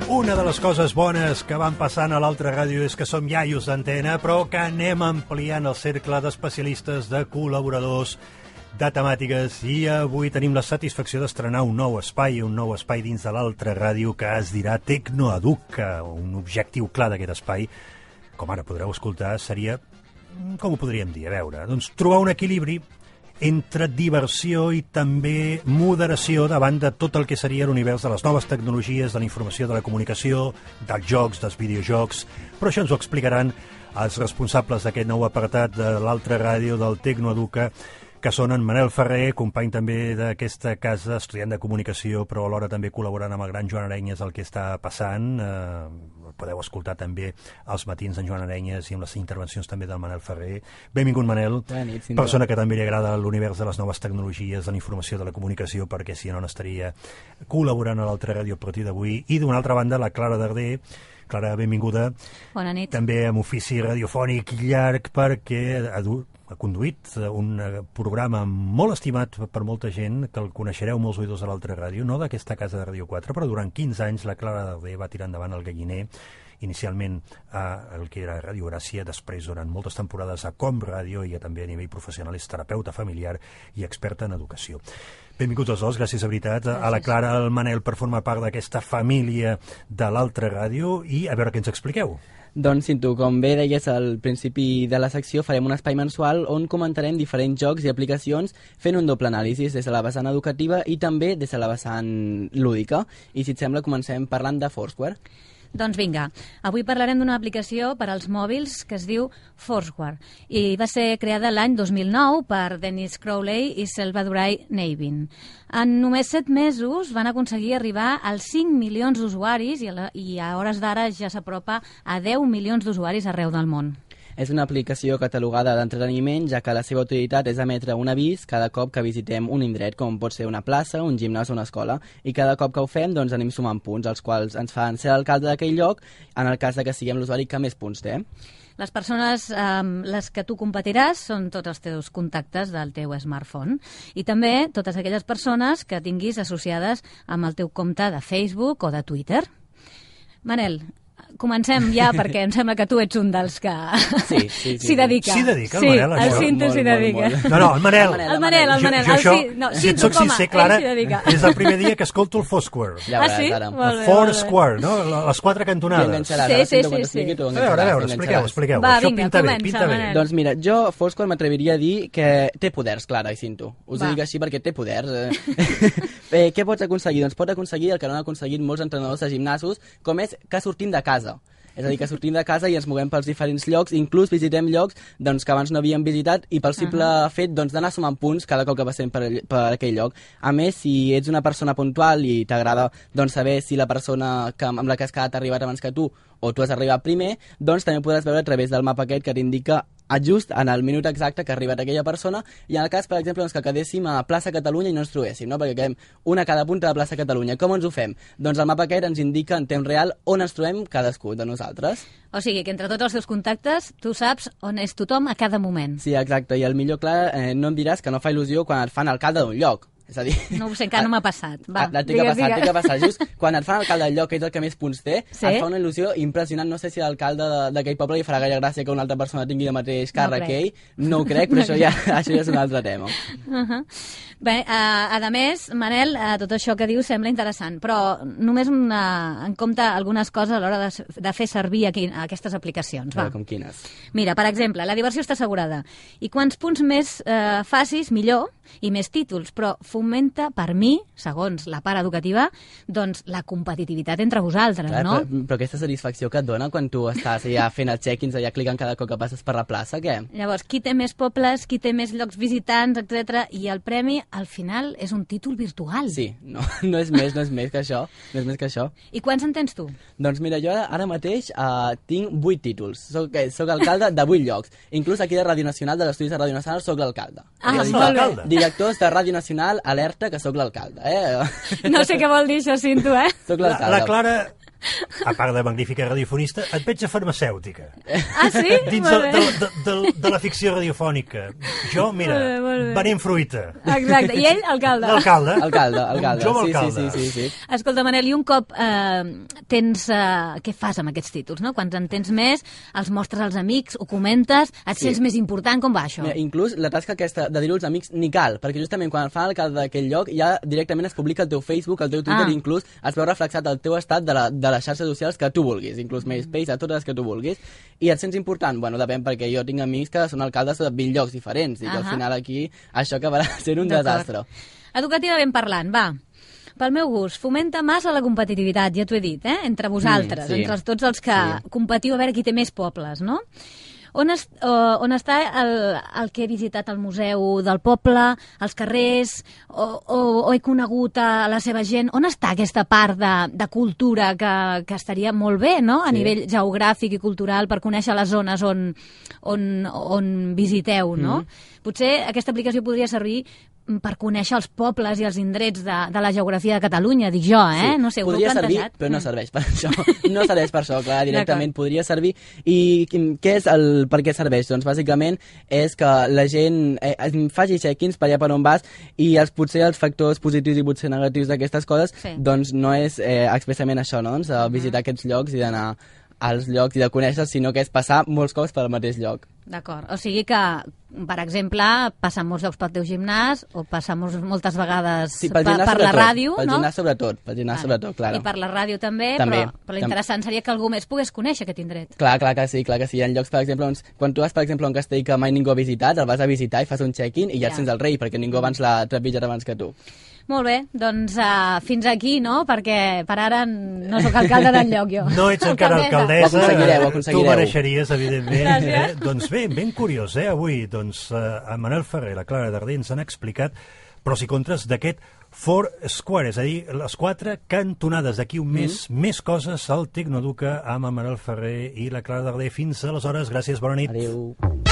Una de les coses bones que van passant a l'altra ràdio és que som iaios d'antena, però que anem ampliant el cercle d'especialistes, de col·laboradors, de temàtiques, i avui tenim la satisfacció d'estrenar un nou espai dins de l'altra ràdio que es dirà Tecnoeduc. Un objectiu clar d'aquest espai, com ara podreu escoltar, seria, com ho podríem dir, a veure, doncs trobar un equilibri entre diversió i també moderació davant de tot el que seria l'univers de les noves tecnologies, de la informació, de la comunicació, dels jocs, dels videojocs. Però això ens ho explicaran els responsables d'aquest nou apartat de l'altra ràdio, del Tecnoeduca, que són en Manel Ferrer, company també d'aquesta casa, estudiant de comunicació, però alhora també col·laborant amb el gran Joan Arenyes el que està passant. Podeu escoltar també els matins d'en Joan Arenyes i amb les intervencions també del Manel Ferrer. Benvingut, Manel. Bona nit, persona que també li agrada l'univers de les noves tecnologies, de la informació, de la comunicació, perquè si no estaria col·laborant a l'altra ràdio a partir d'avui. I d'una altra banda, la Clara Darder. Clara, benvinguda. Bona nit. També amb ofici radiofònic llarg, perquè ha conduït un programa molt estimat per molta gent, que el coneixereu molts oïdors de l'altra ràdio, no d'aquesta casa de Ràdio 4, però durant 15 anys la Clara Darder va tirar endavant el Galliner, inicialment a el que era Ràdio Gràcia, després durant moltes temporades a Com Ràdio, i també a nivell professional és terapeuta familiar i experta en educació. Benvinguts els dos, gràcies de veritat. Gràcies. A la Clara, al Manel, per formar part d'aquesta família de l'altra ràdio, i a veure què ens expliqueu. Doncs, Cinto, com bé deies al principi de la secció, farem un espai mensual on comentarem diferents jocs i aplicacions fent un doble anàlisi des de la vessant educativa i també des de la vessant lúdica. I si et sembla, comencem parlant de Foursquare. Doncs vinga, avui parlarem d'una aplicació per als mòbils que es diu Foursquare i va ser creada l'any 2009 per Dennis Crowley i Salvadoraj Nevin. En només 7 mesos van aconseguir arribar als 5 milions d'usuaris i a hores d'ara ja s'apropa a 10 milions d'usuaris arreu del món. És una aplicació catalogada d'entreteniment, ja que la seva utilitat és emetre un avís cada cop que visitem un indret, com pot ser una plaça, un gimnàs o una escola, i cada cop que ho fem doncs anem sumant punts, els quals ens fan ser l'alcalde d'aquell lloc, en el cas que siguem l'usuari que més punts té. Les persones amb les que tu competiràs són tots els teus contactes del teu smartphone i també totes aquelles persones que tinguis associades amb el teu compte de Facebook o de Twitter. Manel, comencem ja, perquè em sembla que tu ets un dels que s'hi dedica. S'hi dedica, el Manel, això? Sí, el Cinto s'hi dedica. No, el Manel. El Manel. Jo això, si et soc sincer, Clara, és el primer dia que escolto el Foursquare. Ja veuràs, sí? ara. Molt bé, Foursquare, no? Les 4 cantonades. Sí. A veure, expliqueu. Va, Això vinga, pinta comença, bé. Manel. Doncs mira, jo Foursquare m'atreviria a dir que té poders, Clara i Cinto. Us ho dic així perquè té poders. Què pots aconseguir? Doncs pots aconseguir el que no han aconseguit molts entrenadors de gimnasos, com és que sortim de casa. És a dir, que sortim de casa i ens moguem pels diferents llocs, inclús visitem llocs doncs, que abans no havíem visitat i pel simple fet doncs, d'anar sumant punts cada cop que passem per aquell lloc. A més, si ets una persona puntual i t'agrada doncs, saber si la persona amb la que has quedat ha arribat abans que tu o tu has arribat primer, doncs també podràs veure a través del mapa aquest que t'indica just en el minut exacte que ha arribat aquella persona, i en el cas, per exemple, doncs, que quedéssim a Plaça Catalunya i no ens trobéssim, no? Perquè quedem una a cada punta de Plaça Catalunya. Com ens ho fem? Doncs el mapa aquest ens indica en temps real on ens trobem cadascú de nosaltres. O sigui, que entre tots els teus contactes tu saps on és tothom a cada moment. Sí, exacte, i el millor, clar, no em diràs que no fa il·lusió quan et fan alcalde d'un lloc. És a dir... No ho sé, encara no m'ha passat. Va, té que passar. Just quan et fan alcalde del lloc, que és el que més punts té, sí? Et fa una il·lusió impressionant. No sé si l'alcalde d'aquell poble li farà gaire gràcia que una altra persona tingui el mateix càrrec que ell. No ho crec, però això ja és un altre tema. Bé, a més, Manel, tot això que dius sembla interessant, però només en compte algunes coses a l'hora de fer servir aquestes aplicacions. Va. Com quines? Mira, per exemple, la diversió està assegurada. I quants punts més facis, millor, i més títols, però fomenta, per mi, segons la part educativa, doncs la competitivitat entre vosaltres, clar, no? Però aquesta satisfacció que et dona quan tu estàs allà fent els check-ins, allà clicant cada cop que passes per la plaça, què? Llavors, qui té més pobles, qui té més llocs visitants, etc. I el premi, al final, és un títol virtual. Sí, no és més que això. No és més que això. I quants en tens tu? Doncs mira, jo ara mateix tinc 8 títols. Soc alcalde de 8 llocs. Inclús aquí de Ràdio Nacional, de l'estudis de Ràdio Nacional, soc l'alcalde. Molt bé. Directors de Ràdio Nacional, alerta que sóc l'alcalde. No sé què vol dir això, Cinto, Soc l'alcalde. La Clara a part de magnífica radiofonista, et veig a farmacèutica. Ah, sí? Dins de la ficció radiofònica. Jo, mira, venent fruita. Exacte. I ell, alcalde. L'alcalde. Alcalde. Jo amb alcalde. Sí. Escolta, Manel, i un cop tens... què fas amb aquests títols, no? Quan en tens més, els mostres als amics, ho comentes, et sents més important, com va això? Mira, inclús la tasca aquesta de dir-ho als amics ni cal, perquè justament quan fa l'alcalde d'aquell lloc ja directament es publica al teu Facebook, al teu Twitter, i inclús es veu reflexat el teu estat de les xarxes socials que tu vulguis, inclús MySpace, a totes les que tu vulguis. I et sents important? Bueno, depèn, perquè jo tinc amics que són alcaldes de 20 llocs diferents i que al final aquí això acabarà sent un desastre. Educativament parlant, va. Pel meu gust, fomenta massa la competitivitat, ja t'ho he dit, entre vosaltres, entre tots els que competiu a veure qui té més pobles, no? On està el que he visitat al museu del poble, als carrers, o he conegut a la seva gent? On està aquesta part de cultura que estaria molt bé, no?, a nivell geogràfic i cultural, per conèixer les zones on visiteu, no? Potser aquesta aplicació podria servir per conèixer els pobles i els indrets de la geografia de Catalunya, dic jo, Sí, no sé, ho heu plantejat? Podria servir, però no serveix per això. No serveix per això, clar, directament podria servir. I què és per què serveix? Doncs bàsicament és que la gent faci check-ins per allà per on vas i potser els factors positius i potser negatius d'aquestes coses doncs no és expressament això, no? Doncs visitar aquests llocs i d'anar als llocs i de conèixer, sinó que és passar molts cops pel mateix lloc. D'acord. O sigui que, per exemple, passar molts llocs pel teu gimnàs o passar moltes vegades per la ràdio, no? Pel gimnàs sobretot, clar. I per la ràdio també. Però l'interessant seria que algú més pogués conèixer aquest indret. Clar que sí. Hi ha llocs, per exemple, quan tu vas, per exemple, a un castell que mai ningú ha visitat, el vas a visitar i fas un check-in i ja et sents el rei, perquè ningú abans l'ha trepitjat abans que tu. Molt bé, doncs fins aquí, no? Perquè per ara no sóc alcalde d'enlloc, jo. No ets encara alcaldessa. Ho aconseguireu. Tu mereixeries, evidentment. Doncs bé, ben curiós, avui. Doncs a Manel Ferrer i la Clara Darder ens han explicat pros i contres d'aquest Foursquare, és a dir, les 4 cantonades. D'aquí un mes, més coses al Tecnoeduca amb en Manel Ferrer i la Clara Darder. Fins aleshores, gràcies, bona nit. Adéu.